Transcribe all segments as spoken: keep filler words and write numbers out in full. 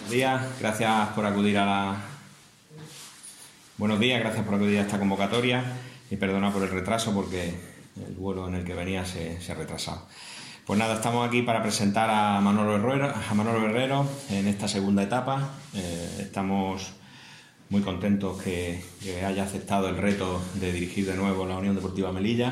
Buenos días, gracias por acudir a la... Buenos días, gracias por acudir a esta convocatoria y perdona por el retraso porque el vuelo en el que venía se, se ha retrasado. Pues nada, estamos aquí para presentar a Manolo Herrero, a Manolo Herrero en esta segunda etapa. Eh, estamos muy contentos que, que haya aceptado el reto de dirigir de nuevo la Unión Deportiva Melilla.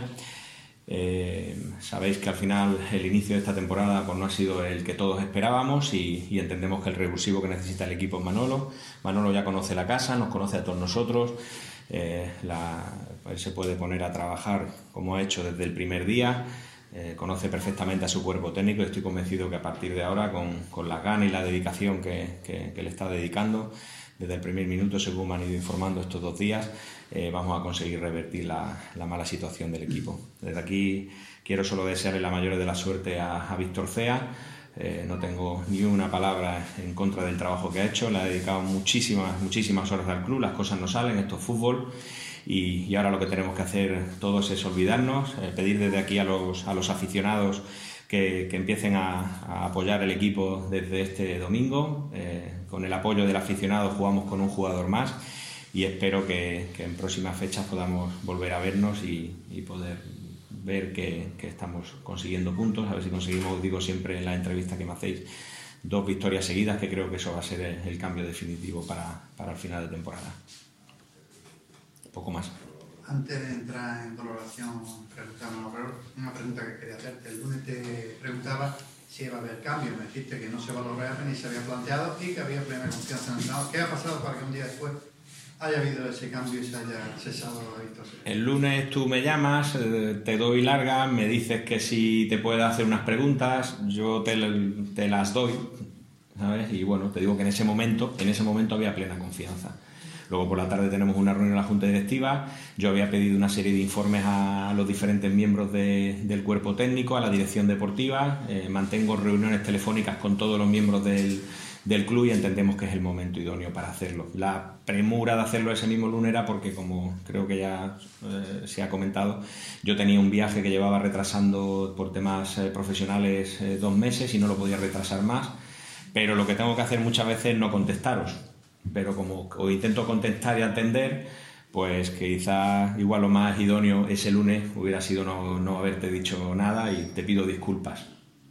Eh, sabéis que al final el inicio de esta temporada pues, no ha sido el que todos esperábamos y, y entendemos que el revulsivo que necesita el equipo es Manolo. Manolo ya conoce la casa, nos conoce a todos nosotros, eh, la, pues, se puede poner a trabajar como ha hecho desde el primer día, eh, conoce perfectamente a su cuerpo técnico y estoy convencido que a partir de ahora con, con la gana y la dedicación que, que, que le está dedicando desde el primer minuto, según me han ido informando estos dos días, eh, vamos a conseguir revertir la, la mala situación del equipo. Desde aquí quiero solo desearle la mayor de la suerte a, a Víctor Cea. Eh, no tengo ni una palabra en contra del trabajo que ha hecho, le ha dedicado muchísimas, muchísimas horas al club, las cosas no salen, esto es fútbol y, y ahora lo que tenemos que hacer todos es olvidarnos, eh, pedir desde aquí a los, a los aficionados que, que empiecen a, a apoyar el equipo desde este domingo. Eh, con el apoyo del aficionado jugamos con un jugador más y espero que, que en próximas fechas podamos volver a vernos y, y poder ver que, que estamos consiguiendo puntos, a ver si conseguimos, digo siempre en la entrevista que me hacéis, dos victorias seguidas, que creo que eso va a ser el, el cambio definitivo para, para el final de temporada. Poco más. Antes de entrar en valoración, una pregunta que quería hacerte. El lunes te preguntaba si iba a haber cambio, me dijiste que no se valoraba ni se había planteado y que había plena confianza en el entrenador. ¿Qué ha pasado para que un día después haya habido ese cambio y se haya cesado la Víctor Cea? El lunes tú me llamas, te doy larga, me dices que si te puedo hacer unas preguntas, yo te, te las doy, ¿sabes? Y bueno, te digo que en ese momento, en ese momento había plena confianza. Luego por la tarde tenemos una reunión en la Junta Directiva, yo había pedido una serie de informes a los diferentes miembros de, del cuerpo técnico, a la dirección deportiva, eh, mantengo reuniones telefónicas con todos los miembros del, del club y entendemos que es el momento idóneo para hacerlo. La premura de hacerlo ese mismo lunes era porque, como creo que ya eh, se ha comentado, yo tenía un viaje que llevaba retrasando por temas eh, profesionales eh, dos meses y no lo podía retrasar más, pero lo que tengo que hacer muchas veces es no contestaros. Pero como os intento contestar y atender, pues quizá igual lo más idóneo ese lunes hubiera sido no, no haberte dicho nada y te pido disculpas.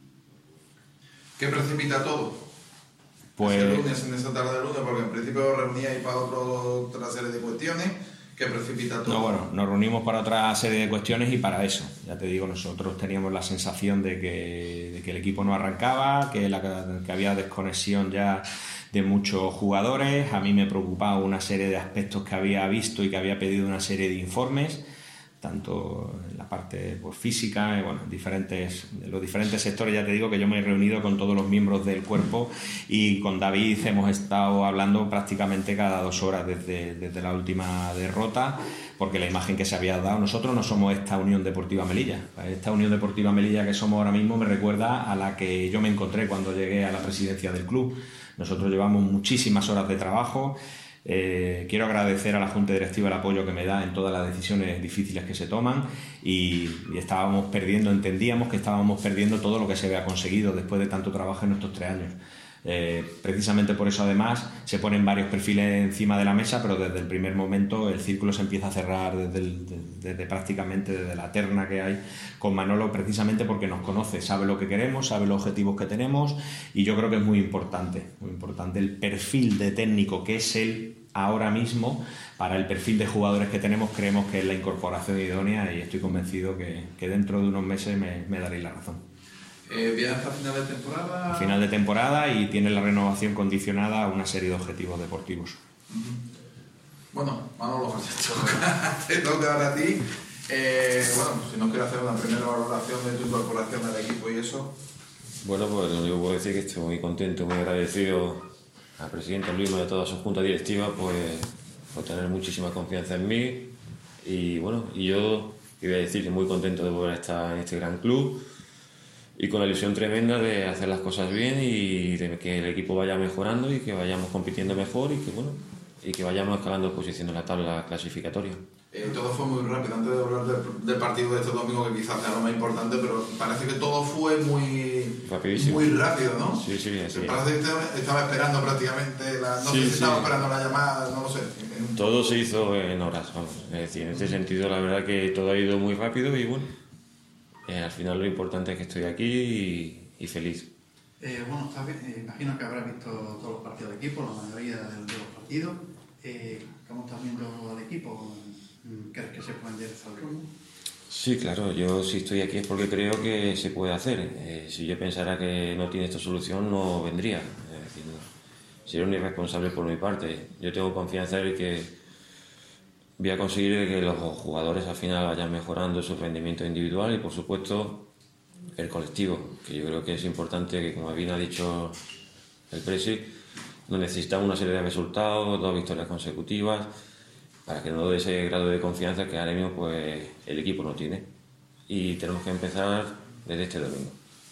¿Qué precipita todo? Pues ese lunes, en esa tarde de lunes, porque en principio reuníais para otro, otra serie de cuestiones. ¿Qué precipita todo? No, bueno, nos reunimos para otra serie de cuestiones y para eso. Ya te digo, nosotros teníamos la sensación de que, de que el equipo no arrancaba, que, la, que había desconexión ya de muchos jugadores. A mí me preocupaba una serie de aspectos que había visto y que había pedido una serie de informes, tanto en la parte pues, física, eh, bueno, en diferentes, en los diferentes sectores. Ya te digo que yo me he reunido con todos los miembros del cuerpo y con David hemos estado hablando prácticamente cada dos horas desde, desde la última derrota, porque la imagen que se había dado, nosotros no somos esta Unión Deportiva Melilla. Esta Unión Deportiva Melilla que somos ahora mismo me recuerda a la que yo me encontré cuando llegué a la presidencia del club. Nosotros llevamos muchísimas horas de trabajo. Eh, quiero agradecer a la Junta Directiva el apoyo que me da en todas las decisiones difíciles que se toman y, y estábamos perdiendo, entendíamos que estábamos perdiendo todo lo que se había conseguido después de tanto trabajo en estos tres años. Eh, precisamente por eso además se ponen varios perfiles encima de la mesa, pero desde el primer momento el círculo se empieza a cerrar desde, el, desde, desde prácticamente desde la terna que hay con Manolo, precisamente porque nos conoce, sabe lo que queremos, sabe los objetivos que tenemos y yo creo que es muy importante, muy importante el perfil de técnico que es él ahora mismo. Para el perfil de jugadores que tenemos creemos que es la incorporación idónea y estoy convencido que, que dentro de unos meses me, me daréis la razón. Eh, ¿Viaja a final de temporada? A final de temporada y tiene la renovación condicionada a una serie de objetivos deportivos. Uh-huh. Bueno, Manolo, te toca ahora a ti. Eh, bueno, si nos quieres hacer una primera valoración de tu incorporación al equipo y eso. Bueno, pues lo único que puedo decir es que estoy muy contento, muy agradecido al presidente Luis y a toda su junta directiva pues, por tener muchísima confianza en mí. Y bueno, y yo iba a decir que muy contento de volver a estar en este gran club y con la ilusión tremenda de hacer las cosas bien y de que el equipo vaya mejorando y que vayamos compitiendo mejor y que bueno y que vayamos escalando posición en la tabla clasificatoria. Eh, todo fue muy rápido. Antes de hablar del, del partido de este domingo, que quizás sea lo más importante, pero parece que todo fue muy rapidísimo. Muy rápido, ¿no? Sí, sí, así es. Parece que estaba esperando prácticamente, la, no Sí, sé si sí. estaba esperando la llamada, no lo sé. Todo se hizo en horas, vamos. Es decir, en este sentido la verdad que todo ha ido muy rápido y bueno, eh, al final lo importante es que estoy aquí y, y feliz. Eh, bueno, está bien, eh, imagino que habrás visto todos los partidos del equipo, la mayoría de, de los partidos. Eh, ¿Cómo estás viendo al equipo? ¿Crees que se puede enderezar el rumbo? Sí, claro, yo si estoy aquí es porque creo que se puede hacer. Eh, si yo pensara que no tiene esta solución, no vendría. Es decir, no, sería un irresponsable por mi parte. Yo tengo confianza en que voy a conseguir que los jugadores al final vayan mejorando su rendimiento individual y, por supuesto, el colectivo, que yo creo que es importante, que como bien ha dicho el Presi, no necesitamos una serie de resultados, dos victorias consecutivas, para que no dé ese grado de confianza que ahora mismo pues, el equipo no tiene. Y tenemos que empezar desde este domingo.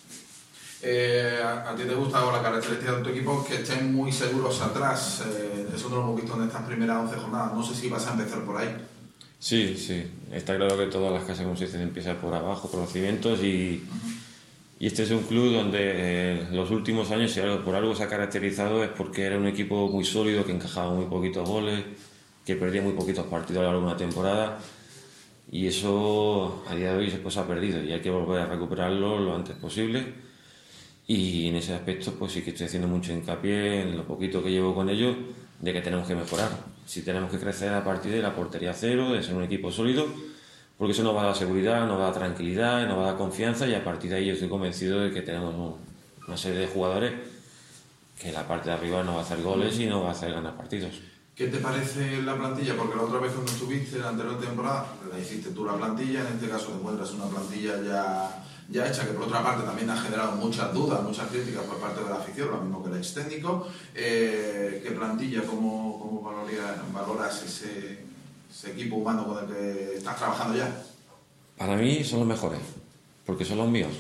Eh, a, a ti te gusta o la característica de tu equipo que estén muy seguros atrás. Eh, eso no lo hemos visto en estas primeras once jornadas. No sé si vas a empezar por ahí. Sí, sí. Está claro que todas las casas, como se dice, empiezan por abajo, por los cimientos y, uh-huh. y este es un club donde eh, los últimos años, si algo, por algo se ha caracterizado, es porque era un equipo muy sólido, que encajaba muy poquitos goles, que perdía muy poquitos partidos a lo largo de una temporada y eso a día de hoy pues, se ha perdido y hay que volver a recuperarlo lo antes posible y en ese aspecto pues sí que estoy haciendo mucho hincapié en lo poquito que llevo con ellos de que tenemos que mejorar, si tenemos que crecer a partir de la portería cero, de ser un equipo sólido, porque eso nos va a dar seguridad, nos va a dar tranquilidad, nos va a dar confianza y a partir de ahí yo estoy convencido de que tenemos un, una serie de jugadores que la parte de arriba nos va a hacer goles y nos va a hacer ganar partidos. ¿Qué te parece la plantilla? Porque la otra vez cuando estuviste, la anterior temporada, la hiciste tú la plantilla, en este caso demuestras una plantilla ya, ya hecha, que por otra parte también ha generado muchas dudas, muchas críticas por parte de la afición, lo mismo que el ex técnico. Eh, ¿Qué plantilla, cómo, cómo valoras, valoras ese, ese equipo humano con el que estás trabajando ya? Para mí son los mejores, porque son los míos.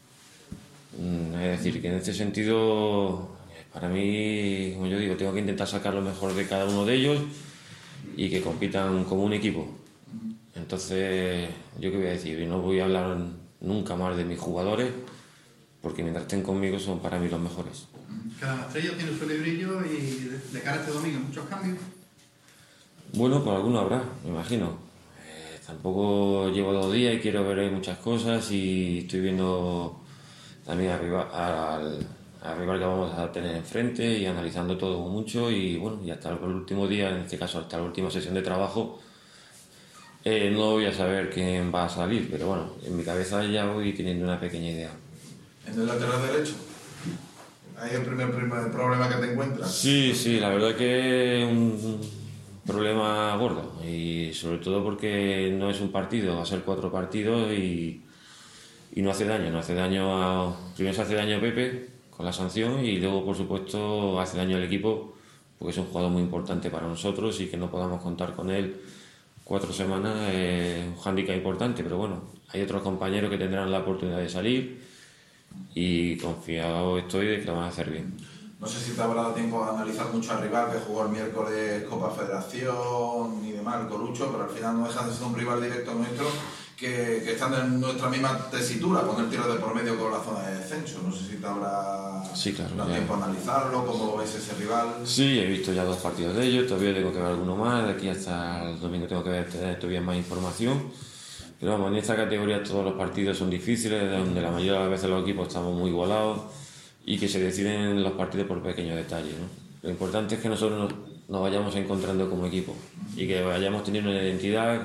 Es decir, que en este sentido... Para mí, como yo digo, tengo que intentar sacar lo mejor de cada uno de ellos y que compitan como un equipo. Entonces, ¿yo qué voy a decir? Yo no voy a hablar nunca más de mis jugadores porque mientras estén conmigo son para mí los mejores. Cada estrella tiene su librillo y de cara a este domingo, ¿muchos cambios? Bueno, pues alguno habrá, me imagino. Eh, tampoco llevo dos días y quiero ver muchas cosas y estoy viendo también arriba al... al rival que vamos a tener enfrente y analizando todo mucho y bueno, y hasta el último día, en este caso hasta la última sesión de trabajo, eh, no voy a saber quién va a salir, pero bueno, en mi cabeza ya voy teniendo una pequeña idea. ¿En el lateral derecho? ¿Ahí el primer, primer problema que te encuentras? Sí, sí, la verdad que es un problema gordo y sobre todo porque no es un partido, va a ser cuatro partidos y, y no hace daño, no hace daño a... Primero se hace daño a Pepe con la sanción y luego por supuesto hace daño al equipo porque es un jugador muy importante para nosotros y que no podamos contar con él cuatro semanas es un hándicap importante, pero bueno, hay otros compañeros que tendrán la oportunidad de salir y confiado estoy de que lo van a hacer bien. No sé si te habrá dado tiempo a analizar mucho al rival que jugó el miércoles Copa Federación y demás, el Corucho, pero al final no deja de ser un rival directo nuestro que, que están en nuestra misma tesitura, poner tiros de por medio con la zona de descenso. No sé si te habrá sí, claro, dado tiempo a analizarlo, cómo lo ves ese rival. Sí, he visto ya dos partidos de ellos, todavía tengo que ver alguno más, de aquí hasta el domingo tengo que ver, tener todavía más información. Pero vamos, en esta categoría todos los partidos son difíciles, donde la mayoría de las veces los equipos estamos muy igualados y que se deciden los partidos por pequeños detalles, ¿no? Lo importante es que nosotros nos, nos vayamos encontrando como equipo y que vayamos teniendo una identidad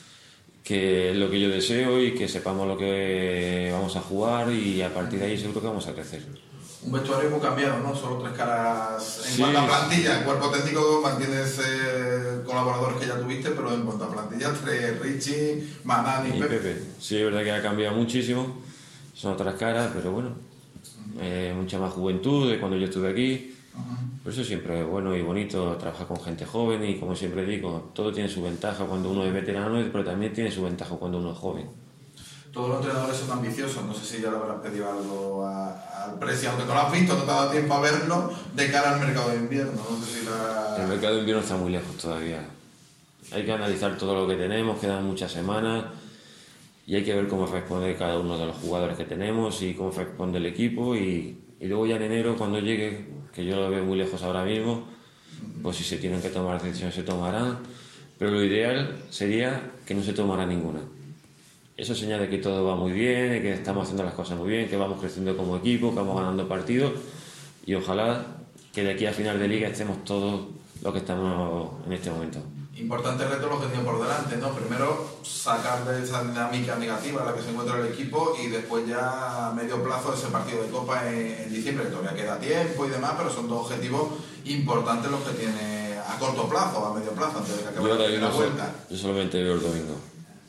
que es lo que yo deseo y que sepamos lo que vamos a jugar y a partir de ahí seguro que vamos a crecer. Un vestuario muy cambiado, ¿no? Solo tres caras en sí, cuanto a plantilla. En cuerpo técnico mantienes eh, colaboradores que ya tuviste, pero en cuanto a plantilla, tres, Richie, Manán y, y Pepe. Pepe. Sí, es verdad que ha cambiado muchísimo. Son otras caras, pero bueno, eh, mucha más juventud de cuando yo estuve aquí. Uh-huh. Por eso siempre es bueno y bonito trabajar con gente joven y como siempre digo, todo tiene su ventaja cuando uno es veterano, pero también tiene su ventaja cuando uno es joven. Todos los entrenadores son ambiciosos, no sé si ya le habrás pedido algo al Presi, aunque no lo has visto, no te ha dado tiempo a verlo, de cara al mercado de invierno. No sé si la... El mercado de invierno está muy lejos todavía. Hay que analizar todo lo que tenemos, quedan muchas semanas y hay que ver cómo responde cada uno de los jugadores que tenemos y cómo responde el equipo y, y luego ya en enero cuando llegue, que yo lo veo muy lejos ahora mismo, pues si se tienen que tomar decisiones se tomarán, pero lo ideal sería que no se tomara ninguna. Eso señala que todo va muy bien, que estamos haciendo las cosas muy bien, que vamos creciendo como equipo, que vamos ganando partidos y ojalá que de aquí a final de liga estemos todos los que estamos en este momento. Importante reto lo que tiene por delante, ¿no? Primero sacar de esa dinámica negativa en la que se encuentra el equipo y después ya a medio plazo ese partido de Copa en, en diciembre, que todavía queda tiempo y demás, pero son dos objetivos importantes los que tiene a corto plazo, a medio plazo, antes de que acabe la primera vuelta. Yo solamente veo el domingo.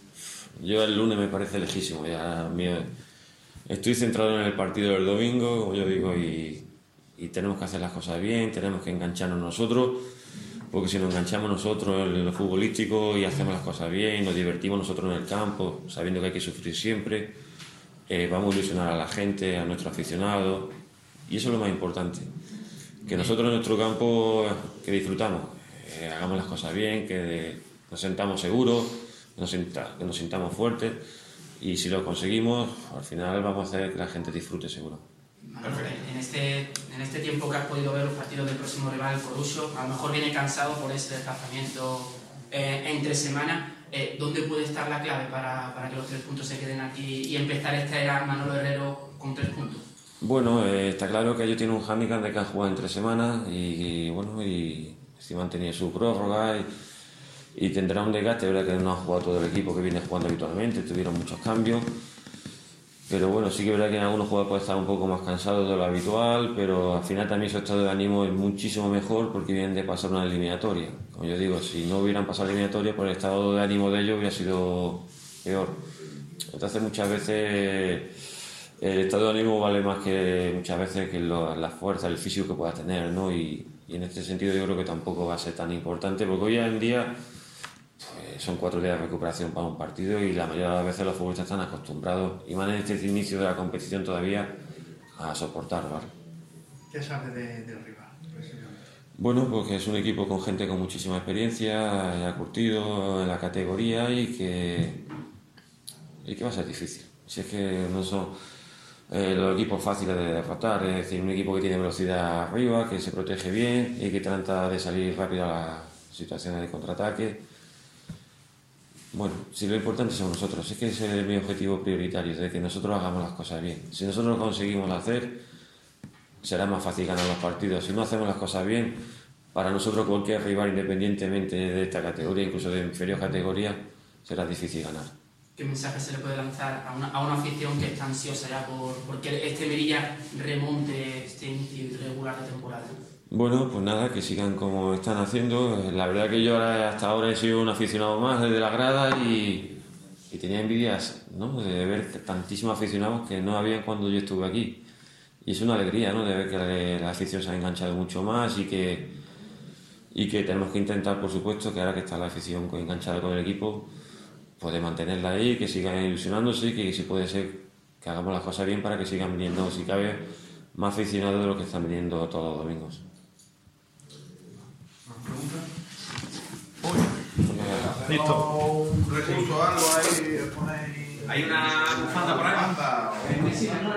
Yo el lunes me parece lejísimo, ya mío. Estoy centrado en el partido del domingo, como yo digo, y, y tenemos que hacer las cosas bien, tenemos que engancharnos nosotros. Porque si nos enganchamos nosotros en lo futbolístico y hacemos las cosas bien, nos divertimos nosotros en el campo, sabiendo que hay que sufrir siempre, eh, vamos a ilusionar a la gente, a nuestros aficionados, y eso es lo más importante. Que nosotros en nuestro campo, que disfrutamos, eh, hagamos las cosas bien, que nos sentamos seguros, que nos, sienta, que nos sintamos fuertes, y si lo conseguimos, al final vamos a hacer que la gente disfrute seguro. En este, en este tiempo que has podido ver los partidos del próximo rival, el Coruso, a lo mejor viene cansado por ese desplazamiento eh, entre semanas. Eh, ¿Dónde puede estar la clave para, para que los tres puntos se queden aquí y empezar esta era Manolo Herrero con tres puntos? Bueno, eh, está claro que ellos tienen un hándicap de que han jugado en tres semanas y, y bueno, y encima han tenido su prórroga y, y tendrá un desgaste, verdad que no ha jugado todo el equipo que viene jugando habitualmente, tuvieron muchos cambios. Pero bueno, sí que es verdad que en algunos jugadores puede estar un poco más cansado de lo habitual, pero al final también su estado de ánimo es muchísimo mejor porque vienen de pasar una eliminatoria. Como yo digo, si no hubieran pasado la eliminatoria, pues el estado de ánimo de ellos hubiera sido peor. Entonces muchas veces el estado de ánimo vale más que muchas veces que lo, la fuerza, el físico que puedas tener, ¿no? Y, y en este sentido yo creo que tampoco va a ser tan importante porque hoy en día pues, son cuatro días de recuperación para un partido y la mayoría de las veces los futbolistas están acostumbrados y van en este inicio de la competición todavía a soportar, ¿vale? ¿Qué sabes de, del rival, precisamente? Bueno, porque es un equipo con gente con muchísima experiencia, ya curtido en la categoría y que, y que va a ser difícil. Si es que no son eh, los equipos fáciles de derrotar, es decir, un equipo que tiene velocidad arriba, que se protege bien y que trata de salir rápido a las situaciones de contraataque. Bueno, si lo importante somos nosotros, es que ese es mi objetivo prioritario, de que nosotros hagamos las cosas bien. Si nosotros lo conseguimos hacer, será más fácil ganar los partidos. Si no hacemos las cosas bien, para nosotros cualquier rival, independientemente de esta categoría, incluso de inferior categoría, será difícil ganar. ¿Qué mensaje se le puede lanzar a una, a una afición que está ansiosa ya por, por que este Melilla remonte este inicio irregular de temporada? Bueno, pues nada, que sigan como están haciendo. La verdad que yo ahora, hasta ahora he sido un aficionado más desde la grada y, y tenía envidias, ¿no?, de ver tantísimos aficionados que no había cuando yo estuve aquí. Y es una alegría, ¿no?, de ver que la, la afición se ha enganchado mucho más y que, y que tenemos que intentar, por supuesto, que ahora que está la afición enganchada con el equipo, pues de mantenerla ahí, que sigan ilusionándose y que si puede ser que hagamos las cosas bien para que sigan viniendo, si cabe, más aficionados de los que están viniendo todos los domingos. Listo. Un recurso, algo ahí, ponéis. Hay una bufanda por ahí. Bufanda o-